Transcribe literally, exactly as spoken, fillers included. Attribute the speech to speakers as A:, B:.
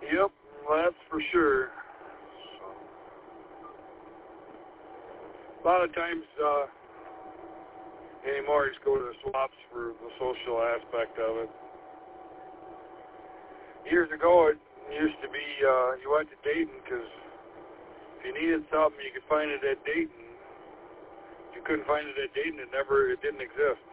A: Yep, that's for sure. So, a lot of times uh, anymore, you just go to the swaps for the social aspect of it. Years ago, it used to be uh, you went to Dayton because if you needed something, you could find it at Dayton. If you couldn't find it at Dayton, it never, it didn't exist.